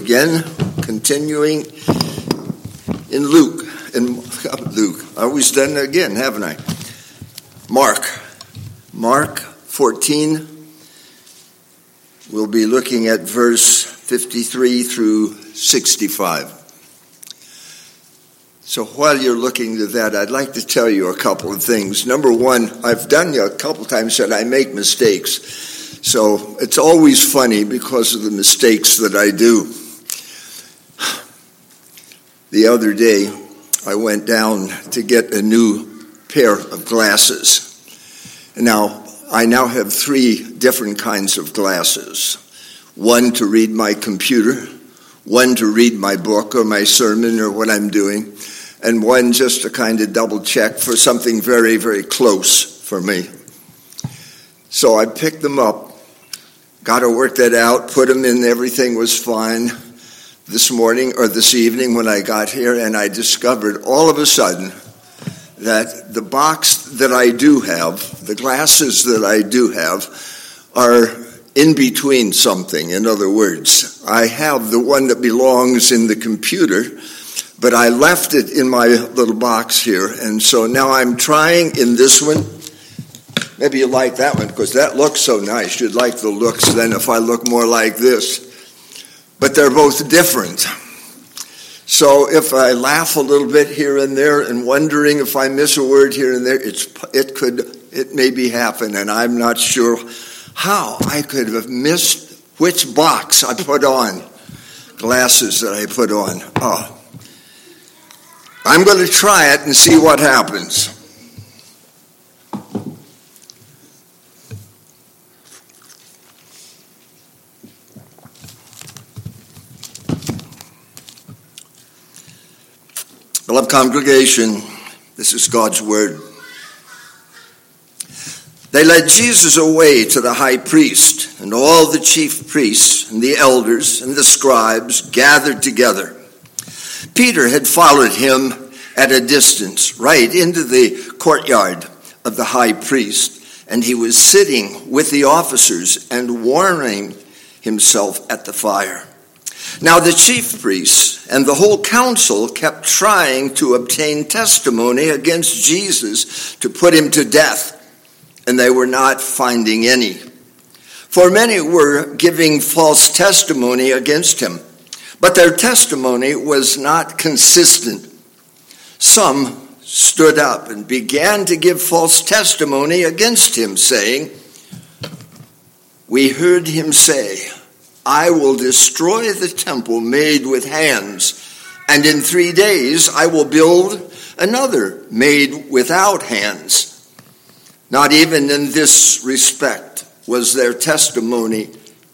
again, continuing in Luke. I always done it again, haven't I? Mark 14. We'll be looking at verse 53 through 65. So while you're looking to that, I'd like to tell you a couple of things. Number one, I've done you a couple times that I make mistakes. So it's always funny because of the mistakes that I do. The other day, I went down to get a new pair of glasses. Now, I now have 3 different kinds of glasses. One to read my computer, one to read my book or my sermon or what I'm doing, and one just to kind of double check for something very, very close for me. So I picked them up, got to work that out, put them in, everything was fine this morning or this evening when I got here, and I discovered all of a sudden that the box that I do have, the glasses that I do have, are in between something. In other words, I have the one that belongs in the computer, but I left it in my little box here, and so now I'm trying in this one. Maybe you like that one because that looks so nice. You'd like the looks then if I look more like this. But they're both different. So if I laugh a little bit here and there and wondering if I miss a word here and there, it maybe happen, and I'm not sure how I could have missed which box I put on, glasses that I put on. I'm going to try it and see what happens. Beloved congregation, this is God's word. They led Jesus away to the high priest, and all the chief priests and the elders and the scribes gathered together. Peter had followed him at a distance, right into the courtyard of the high priest, and he was sitting with the officers and warming himself at the fire. Now the chief priests and the whole council kept trying to obtain testimony against Jesus to put him to death, and they were not finding any. For many were giving false testimony against him, but their testimony was not consistent. Some stood up and began to give false testimony against him, saying, "We heard him say, 'I will destroy the temple made with hands, and in 3 days I will build another made without hands.' Not even in this respect was their testimony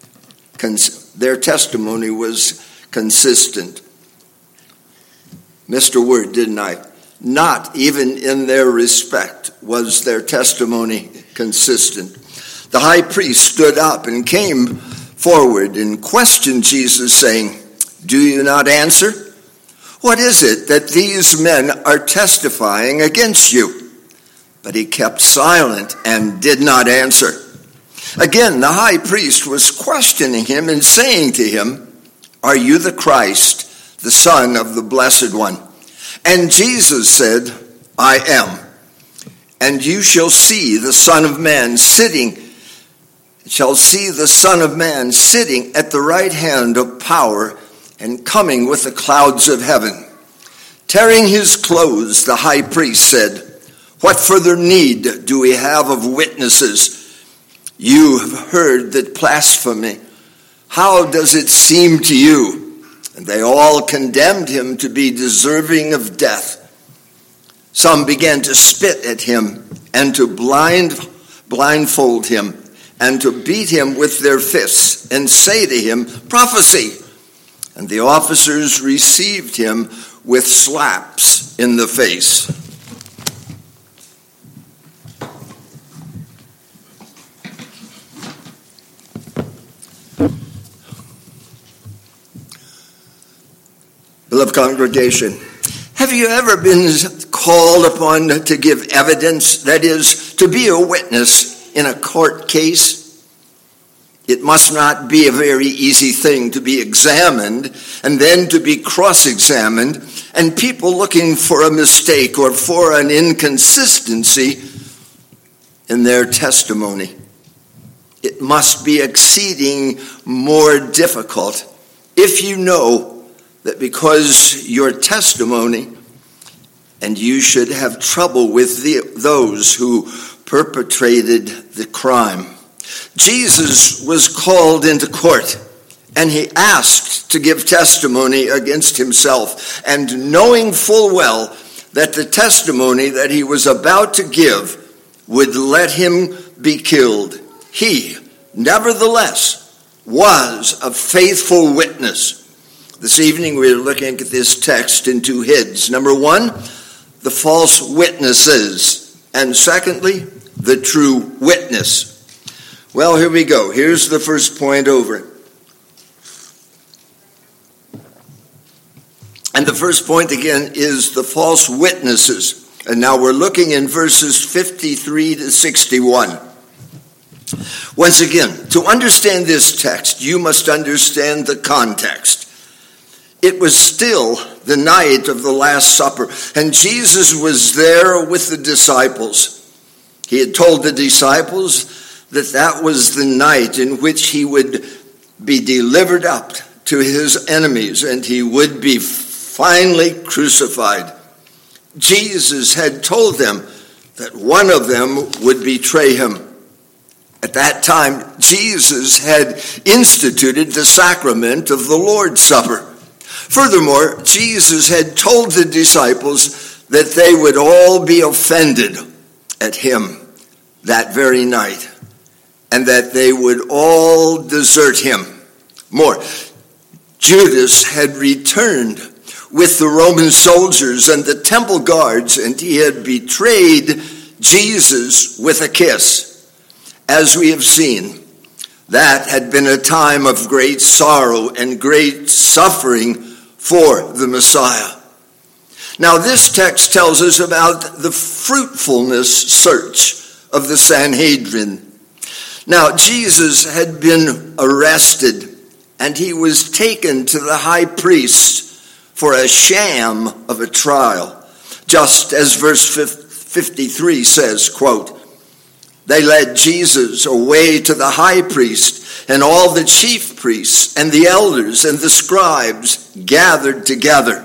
was consistent." Missed a word, didn't I? Not even in their respect was their testimony consistent. The high priest stood up and came forward and questioned Jesus, saying, "Do you not answer? What is it that these men are testifying against you?" But he kept silent and did not answer. Again, the high priest was questioning him and saying to him, "Are you the Christ, the Son of the Blessed One?" And Jesus said, "I am. And you shall see the Son of Man sitting at the right hand of power and coming with the clouds of heaven." Tearing his clothes, the high priest said, "What further need do we have of witnesses? You have heard that blasphemy. How does it seem to you?" And they all condemned him to be deserving of death. Some began to spit at him and to blindfold him and to beat him with their fists and say to him, "Prophesy." And the officers received him with slaps in the face. Beloved congregation, have you ever been called upon to give evidence, that is, to be a witness in a court case? It must not be a very easy thing to be examined and then to be cross-examined, and people looking for a mistake or for an inconsistency in their testimony. It must be exceeding more difficult if you know that because your testimony, and you should have trouble with those who perpetrated the crime. Jesus was called into court, and he asked to give testimony against himself, and knowing full well that the testimony that he was about to give would let him be killed, he, nevertheless, was a faithful witness. This evening we're looking at this text in two heads. Number one, the false witnesses, and secondly, the true witness. Well, here we go. Here's the first point over. And the first point again is the false witnesses. And now we're looking in verses 53 to 61. Once again, to understand this text, you must understand the context. It was still the night of the Last Supper, and Jesus was there with the disciples. He had told the disciples that was the night in which he would be delivered up to his enemies, and he would be finally crucified. Jesus had told them that one of them would betray him. At that time, Jesus had instituted the sacrament of the Lord's Supper. Furthermore, Jesus had told the disciples that they would all be offended at him that very night, and that they would all desert him. More, Judas had returned with the Roman soldiers and the temple guards, and he had betrayed Jesus with a kiss. As we have seen, that had been a time of great sorrow and great suffering for the Messiah. Now, this text tells us about the fruitfulness search of the Sanhedrin. Now, Jesus had been arrested, and he was taken to the high priest for a sham of a trial. Just as verse 53 says, quote, "They led Jesus away to the high priest, and all the chief priests and the elders and the scribes gathered together.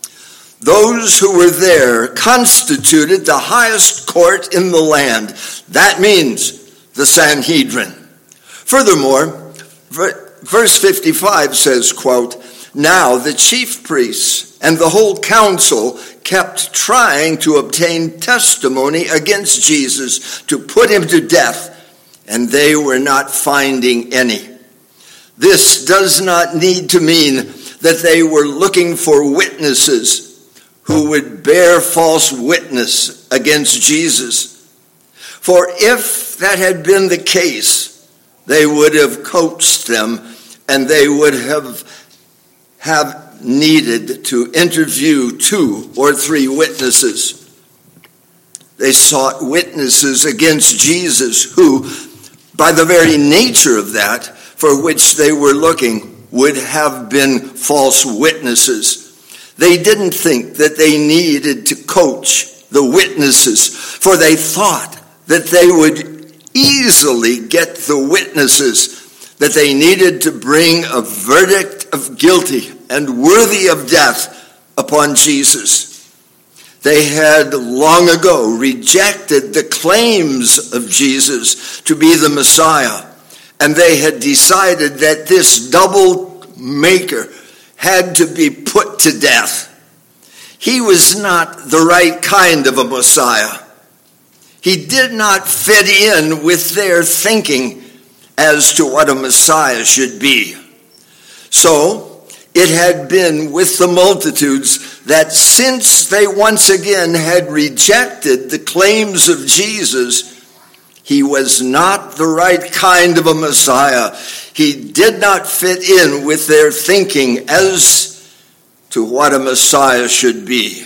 Those who were there constituted the highest court in the land." That means the Sanhedrin. Furthermore, verse 55 says, quote, "Now the chief priests and the whole council kept trying to obtain testimony against Jesus to put him to death, and they were not finding any." This does not need to mean that they were looking for witnesses who would bear false witness against Jesus. For if that had been the case, they would have coached them, and they would have needed to interview 2 or 3 witnesses. They sought witnesses against Jesus who, by the very nature of that for which they were looking, would have been false witnesses. They didn't think that they needed to coach the witnesses, for they thought that they would easily get the witnesses that they needed to bring a verdict of guilty and worthy of death upon Jesus. They had long ago rejected the claims of Jesus to be the Messiah, and they had decided that this double maker had to be put to death. He was not the right kind of a Messiah. He did not fit in with their thinking as to what a Messiah should be. So it had been with the multitudes that since they once again had rejected the claims of Jesus, he was not the right kind of a Messiah. He did not fit in with their thinking as to what a Messiah should be.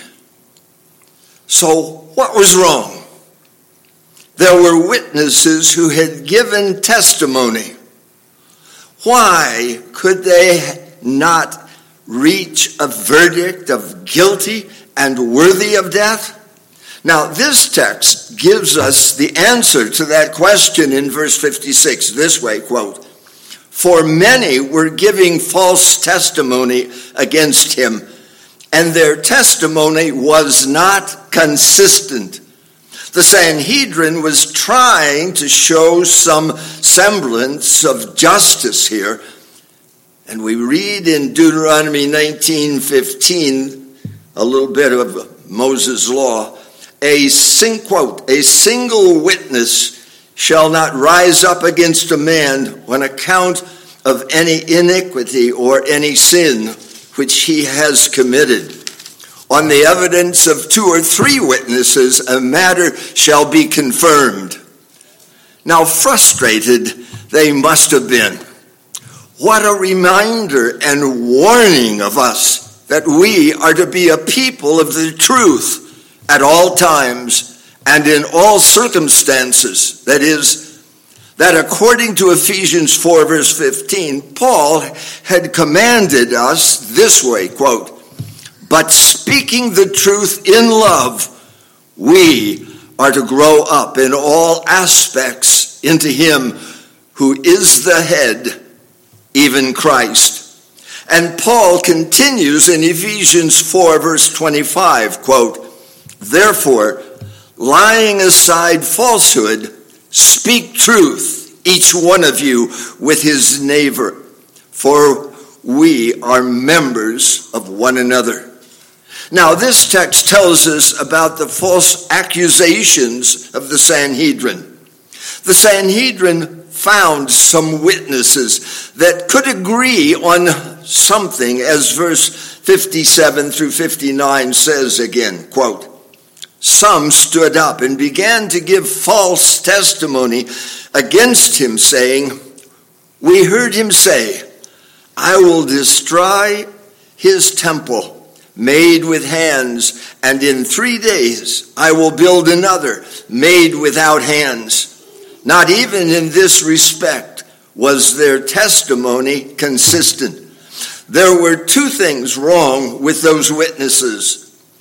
So what was wrong? There were witnesses who had given testimony. Why could they not reach a verdict of guilty and worthy of death? Now, this text gives us the answer to that question in verse 56 this way, quote, "For many were giving false testimony against him, and their testimony was not consistent." The Sanhedrin was trying to show some semblance of justice here. And we read in Deuteronomy 19:15, a little bit of Moses' law, a single witness shall not rise up against a man on account of any iniquity or any sin which he has committed. On the evidence of 2 or 3 witnesses, a matter shall be confirmed. Now, frustrated they must have been. What a reminder and warning of us that we are to be a people of the truth at all times and in all circumstances. That is, that according to Ephesians 4 verse 15, Paul had commanded us this way, quote, "But speaking the truth in love, we are to grow up in all aspects into him who is the head, even Christ." And Paul continues in Ephesians 4 verse 25, quote, "Therefore, lying aside falsehood, speak truth, each one of you with his neighbor, for we are members of one another." Now, this text tells us about the false accusations of the Sanhedrin. The Sanhedrin found some witnesses that could agree on something, as verse 57 through 59 says again, quote, "Some stood up and began to give false testimony against him, saying, 'We heard him say, I will destroy his temple made with hands, and in 3 days I will build another made without hands.' Not even in this respect was their testimony consistent." There were 2 things wrong with those witnesses.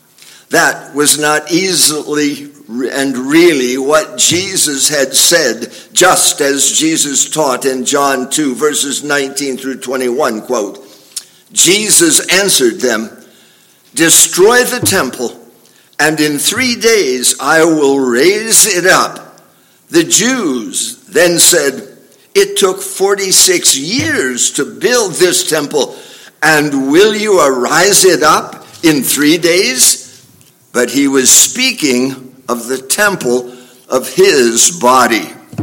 That was not easily and really what Jesus had said, just as Jesus taught in John 2, verses 19 through 21, quote, "Jesus answered them, 'Destroy the temple, and in 3 days I will raise it up.' The Jews then said, 'It took 46 years to build this temple, and will you arise it up in 3 days?' But he was speaking of the temple of his body."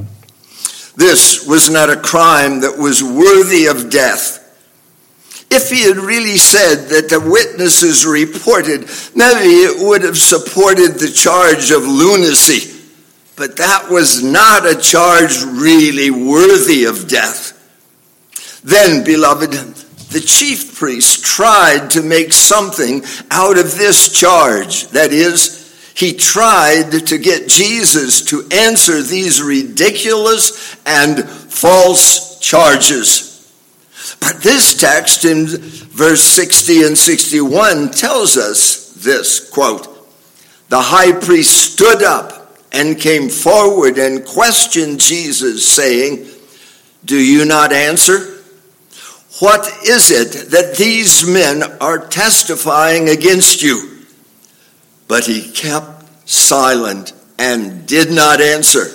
This was not a crime that was worthy of death. If he had really said that the witnesses reported, maybe it would have supported the charge of lunacy. But that was not a charge really worthy of death. Then, beloved, the chief priest tried to make something out of this charge. That is, he tried to get Jesus to answer these ridiculous and false charges. But this text in verse 60 and 61 tells us this, quote, "The high priest stood up and came forward and questioned Jesus, saying, 'Do you not answer? What is it that these men are testifying against you?' But he kept silent and did not answer."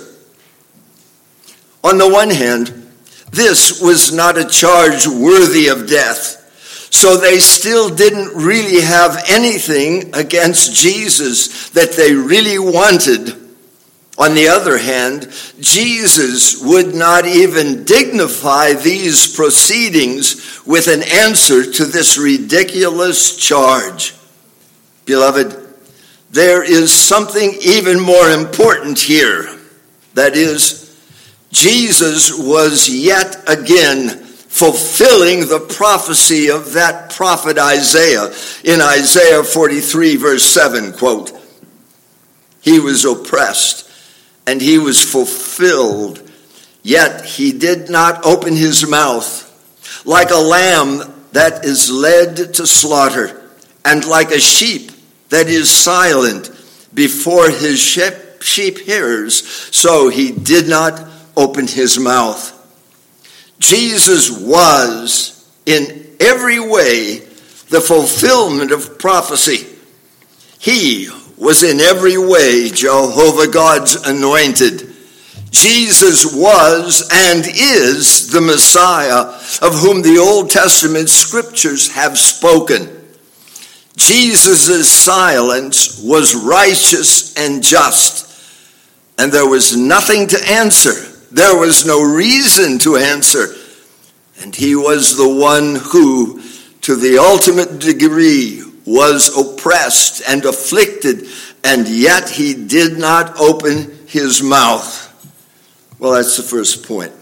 On the one hand, this was not a charge worthy of death, so they still didn't really have anything against Jesus that they really wanted. On the other hand, Jesus would not even dignify these proceedings with an answer to this ridiculous charge. Beloved, there is something even more important here. That is, Jesus was yet again fulfilling the prophecy of that prophet Isaiah in Isaiah 43 verse 7, quote, "He was oppressed and he was fulfilled, yet he did not open his mouth. like a lamb that is led to slaughter, and like a sheep that is silent before his sheep hearers, so he did not open his mouth. Jesus was in every way the fulfillment of prophecy. He was in every way Jehovah God's anointed. Jesus was and is the Messiah of whom the Old Testament scriptures have spoken. Jesus' silence was righteous and just, and there was nothing to answer. There was no reason to answer. And he was the one who, to the ultimate degree, was oppressed and afflicted, and yet he did not open his mouth. Well, that's the first point.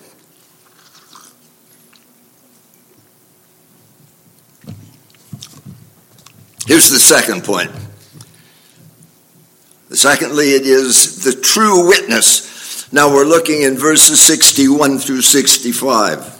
Here's the second point. Secondly, it is the true witness. Now we're looking in verses 61 through 65.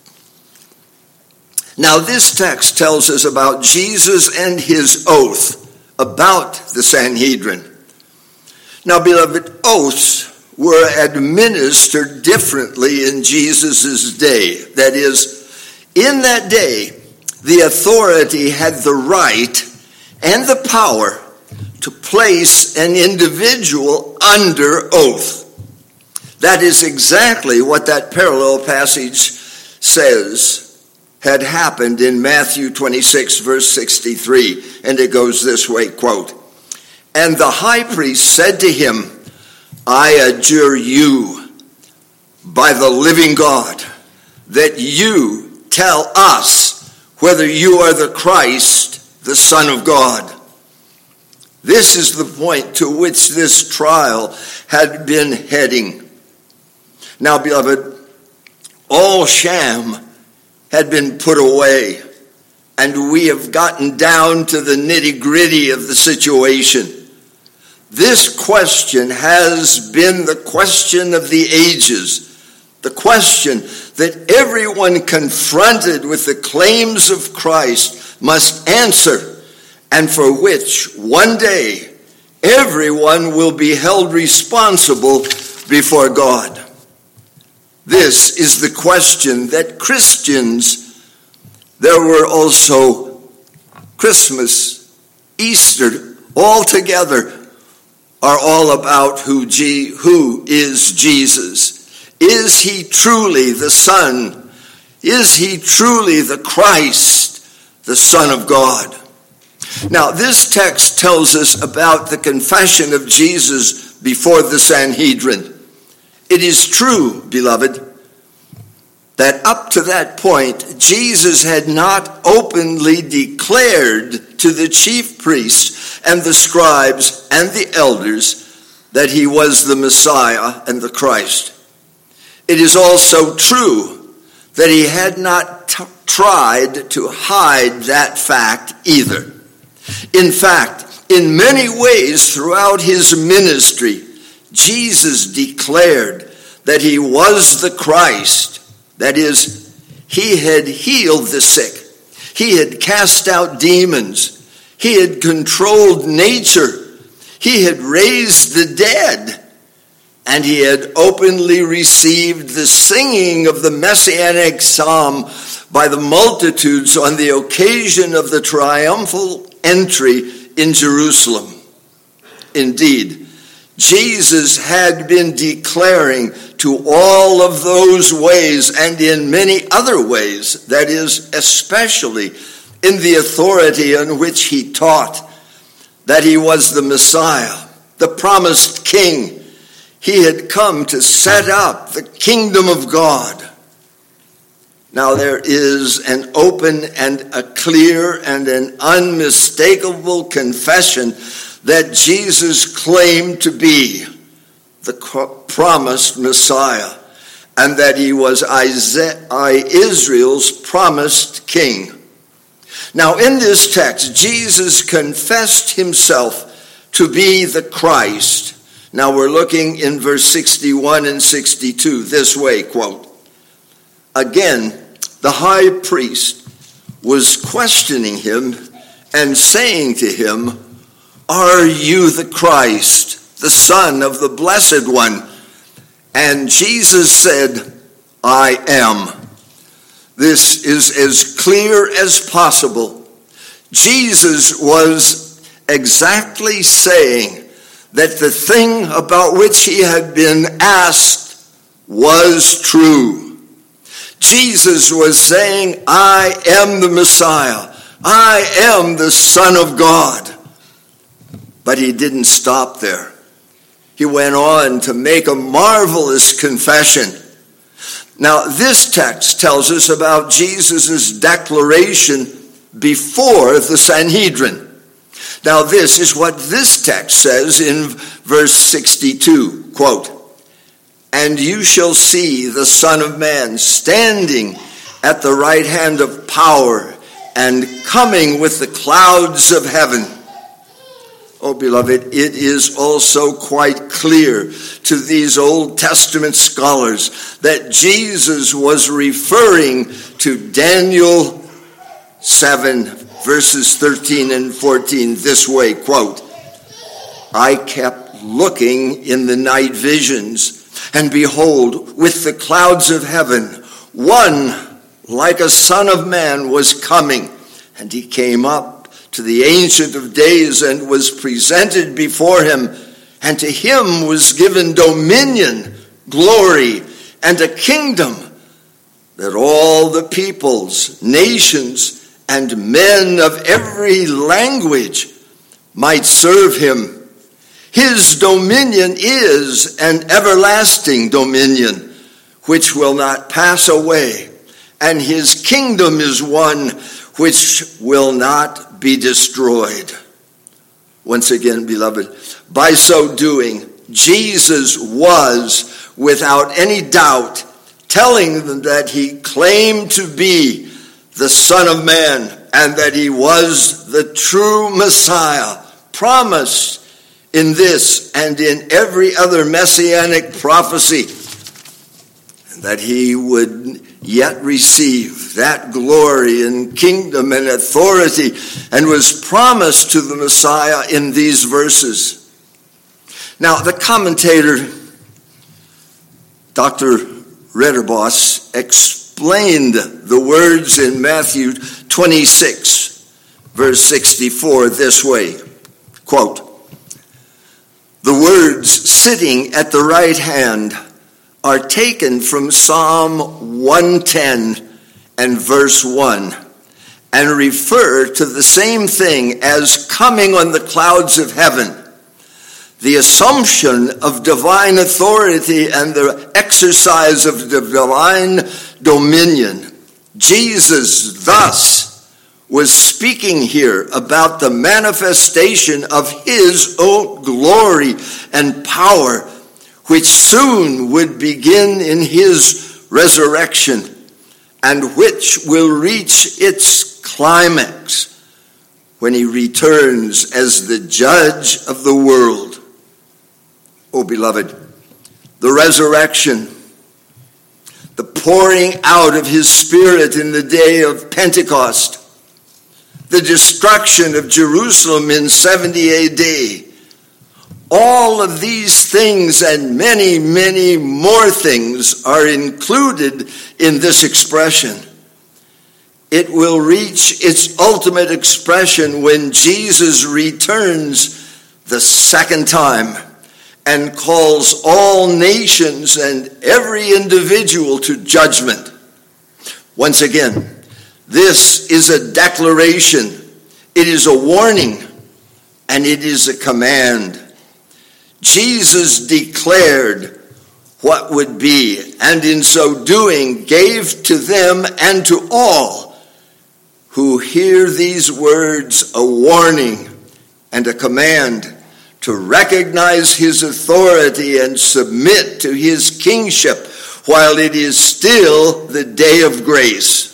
Now this text tells us about Jesus and his oath about the Sanhedrin. Now, beloved, oaths were administered differently in Jesus' day. That is, in that day, the authority had the right and the power to place an individual under oath. That is exactly what that parallel passage says had happened in Matthew 26, verse 63. And it goes this way, quote, "And the high priest said to him, I adjure you by the living God that you tell us whether you are the Christ, the Son of God." This is the point to which this trial had been heading. Now, beloved, all sham had been put away, and we have gotten down to the nitty-gritty of the situation. This question has been the question of the ages, the question that everyone confronted with the claims of Christ must answer, and for which one day everyone will be held responsible before God. This is the question that Christians, there were also Christmas, Easter, all together, are all about who is Jesus. Is he truly the Son? Is he truly the Christ, the Son of God? Now, this text tells us about the confession of Jesus before the Sanhedrin. It is true, beloved, that up to that point, Jesus had not openly declared to the chief priests and the scribes and the elders that he was the Messiah and the Christ. It is also true that he had not tried to hide that fact either. In fact, in many ways throughout his ministry, Jesus declared that he was the Christ. That is, he had healed the sick. He had cast out demons. He had controlled nature. He had raised the dead. And he had openly received the singing of the Messianic psalm by the multitudes on the occasion of the triumphal entry in Jerusalem. Indeed, Jesus had been declaring to all of those ways and in many other ways, that is, especially in the authority in which he taught, that he was the Messiah, the promised King. He had come to set up the kingdom of God. Now there is an open and a clear and an unmistakable confession that Jesus claimed to be the promised Messiah and that he was Israel's promised king. Now in this text, Jesus confessed himself to be the Christ. Now we're looking in verse 61 and 62 this way, quote, "Again, the high priest was questioning him and saying to him, "Are you the Christ, the Son of the Blessed One?" And Jesus said, "I am." This is as clear as possible. Jesus was exactly saying that the thing about which he had been asked was true. Jesus was saying, "I am the Messiah. I am the Son of God." But he didn't stop there. He went on to make a marvelous confession. Now, this text tells us about Jesus' declaration before the Sanhedrin. Now, this is what this text says in verse 62, quote, "And you shall see the Son of Man standing at the right hand of power and coming with the clouds of heaven." Oh, beloved, it is also quite clear to these Old Testament scholars that Jesus was referring to Daniel 7, verses 13 and 14 this way, quote, "I kept looking in the night visions, and behold, with the clouds of heaven, one like a son of man was coming, and he came up to the Ancient of Days and was presented before him, and to him was given dominion, glory, and a kingdom, that all the peoples, nations, and men of every language might serve him. His dominion is an everlasting dominion, which will not pass away, and his kingdom is one which will not be destroyed." Once again, beloved, by so doing, Jesus was, without any doubt, telling them that he claimed to be the Son of Man and that he was the true Messiah, promised in this and in every other messianic prophecy, and that he would yet receive that glory and kingdom and authority, and was promised to the Messiah in these verses. Now, the commentator, Dr. Ritterboss, explained the words in Matthew 26, verse 64 this way, quote, "The words 'sitting at the right hand' are taken from Psalm 110 and verse 1 and refer to the same thing as coming on the clouds of heaven, the assumption of divine authority and the exercise of divine dominion. Jesus thus was speaking here about the manifestation of his own glory and power, which soon would begin in his resurrection, and which will reach its climax when he returns as the judge of the world." Oh, beloved, the resurrection, the pouring out of his Spirit in the day of Pentecost, the destruction of Jerusalem in 70 AD, all of these things and many, many more things are included in this expression. It will reach its ultimate expression when Jesus returns the second time and calls all nations and every individual to judgment. Once again, this is a declaration, it is a warning, and it is a command. Jesus declared what would be, and in so doing gave to them and to all who hear these words a warning and a command to recognize his authority and submit to his kingship while it is still the day of grace.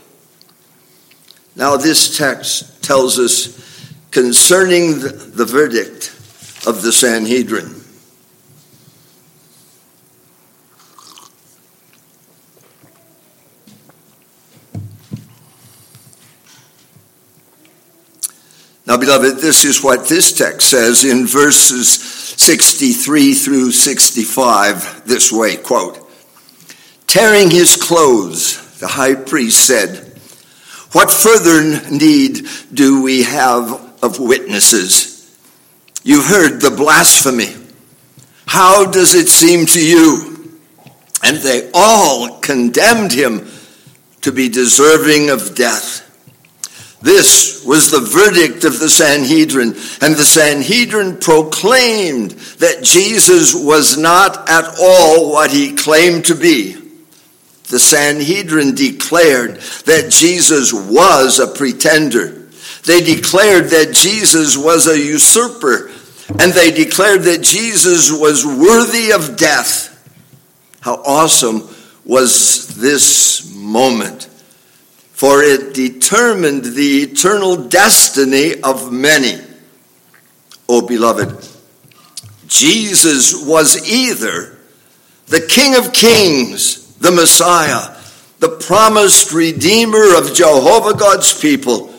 Now, this text tells us concerning the verdict of the Sanhedrin. Now, beloved, this is what this text says in verses 63 through 65 this way, quote, "Tearing his clothes, the high priest said, 'What further need do we have of witnesses? You heard the blasphemy. How does it seem to you?' And they all condemned him to be deserving of death. This was the verdict of the Sanhedrin, and the Sanhedrin proclaimed that Jesus was not at all what he claimed to be. The Sanhedrin declared that Jesus was a pretender. They declared that Jesus was a usurper, and they declared that Jesus was worthy of death. How awesome was this moment! For it determined the eternal destiny of many. Oh, beloved, Jesus was either the King of Kings, the Messiah, the promised Redeemer of Jehovah God's people,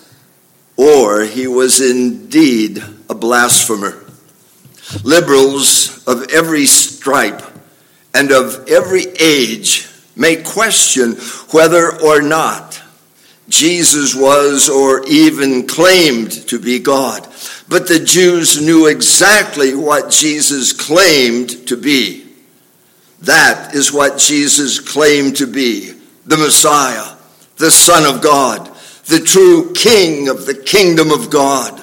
or he was indeed a blasphemer. Liberals of every stripe and of every age may question whether or not Jesus was or even claimed to be God. But the Jews knew exactly what Jesus claimed to be. That is what Jesus claimed to be: the Messiah, the Son of God, the true King of the kingdom of God.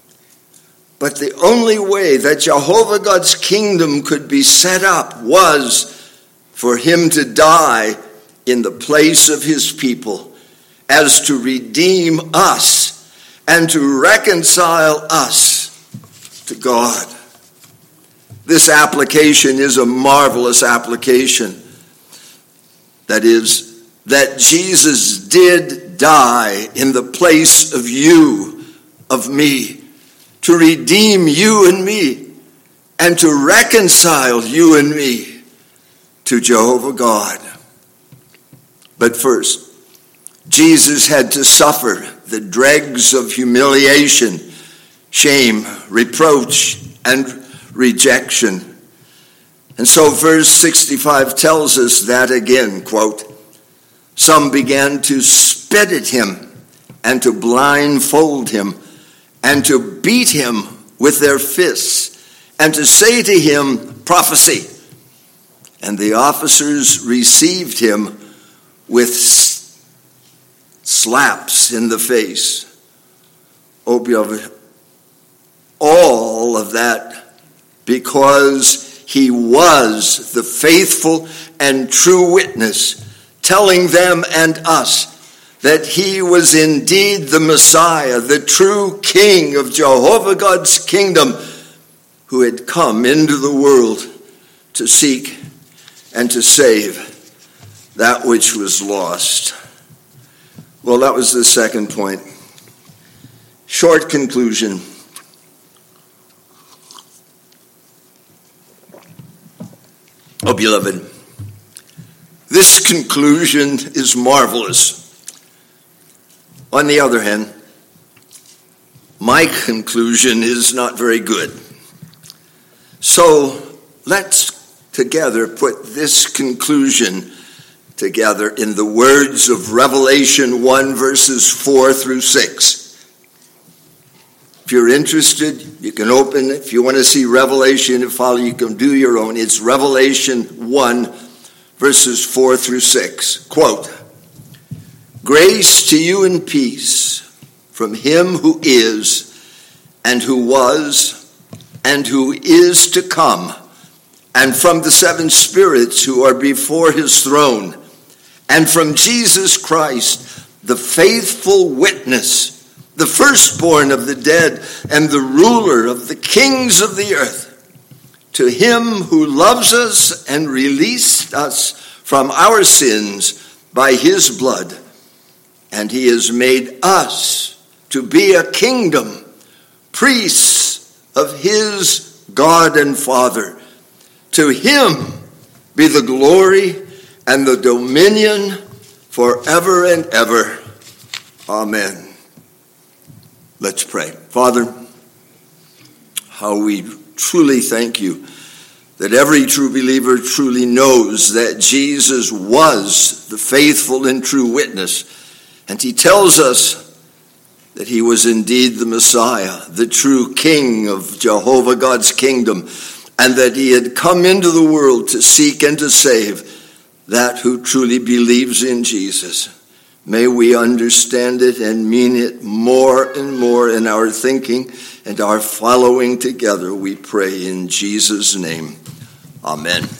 But the only way that Jehovah God's kingdom could be set up was for him to die in the place of his people, as to redeem us and to reconcile us to God. This application is a marvelous application. That is, that Jesus did die in the place of you, of me, to redeem you and me, and to reconcile you and me to Jehovah God. But first, Jesus had to suffer the dregs of humiliation, shame, reproach, and rejection. And so verse 65 tells us that again, quote, "Some began to spit at him and to blindfold him and to beat him with their fists and to say to him, 'Prophesy.' And the officers received him with slaps in the face." Oh, beloved, all of that because he was the faithful and true witness, telling them and us that he was indeed the Messiah, the true King of Jehovah God's kingdom, who had come into the world to seek and to save that which was lost. Well, that was the second point. Short conclusion. Oh, beloved, this conclusion is marvelous. On the other hand, my conclusion is not very good. So let's together put this conclusion together in the words of Revelation 1, verses 4 through 6. If you're interested, you can open. If you want to see Revelation and follow, you can do your own. It's Revelation 1, verses 4 through 6. Quote, "Grace to you and peace from him who is, and who was, and who is to come, and from the seven spirits who are before his throne, and from Jesus Christ, the faithful witness, the firstborn of the dead, and the ruler of the kings of the earth. To him who loves us and released us from our sins by his blood, and he has made us to be a kingdom, priests of his God and Father. To him be the glory and the dominion forever and ever. Amen." Let's pray. Father, how we truly thank you that every true believer truly knows that Jesus was the faithful and true witness. And he tells us that he was indeed the Messiah, the true King of Jehovah God's kingdom, and that he had come into the world to seek and to save that who truly believes in Jesus. May we understand it and mean it more and more in our thinking and our following together, we pray in Jesus' name. Amen.